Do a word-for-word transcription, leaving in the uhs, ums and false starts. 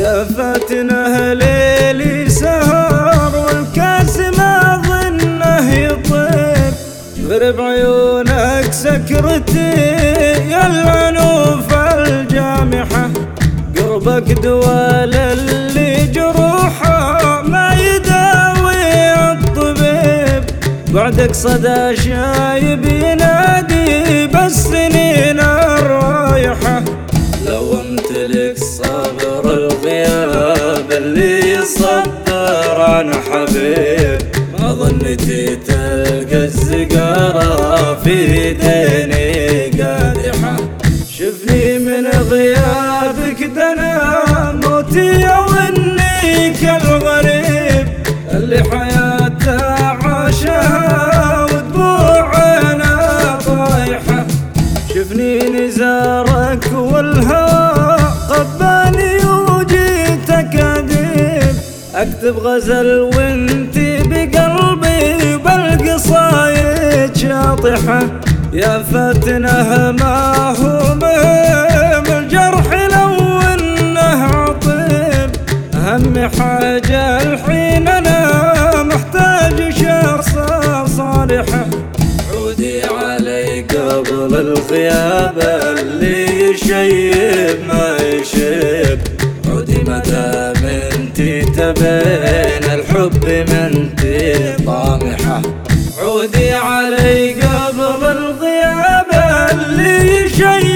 يا فاتنه ليلي سهر والكاس ما ظنه يطيب، غرب عيونك سكرتي يا العنوف الجامحة، قربك دوال اللي جروحه ما يداوي الطبيب، بعدك صدى شايب ينادي بالسنين الرايحة. لو امتلك صبر الغياب اللي يصبر عن حبيب، ما ظنتي تلقى الزقارة في ديني قادحة. شفني من غيابك دنا موتي واني كالغريب، اللي حياته عاشها ودموعنا طايحة. شفني نزارك والهوى قباني وجيتك اديب، اكتب غزل وانتي بقلبي بالقصايد شاطحة. يا فاتنه ما هو مهم الجرح لو انه عطيب، اهم حاجة الحين انا محتاج شخص صالحة. عودي علي قبل الغياب اللي يشيب ما يشيب، عودي متى منتي تبين الحب منتي طامحة. عودي علي قبل الغياب اللي يشيب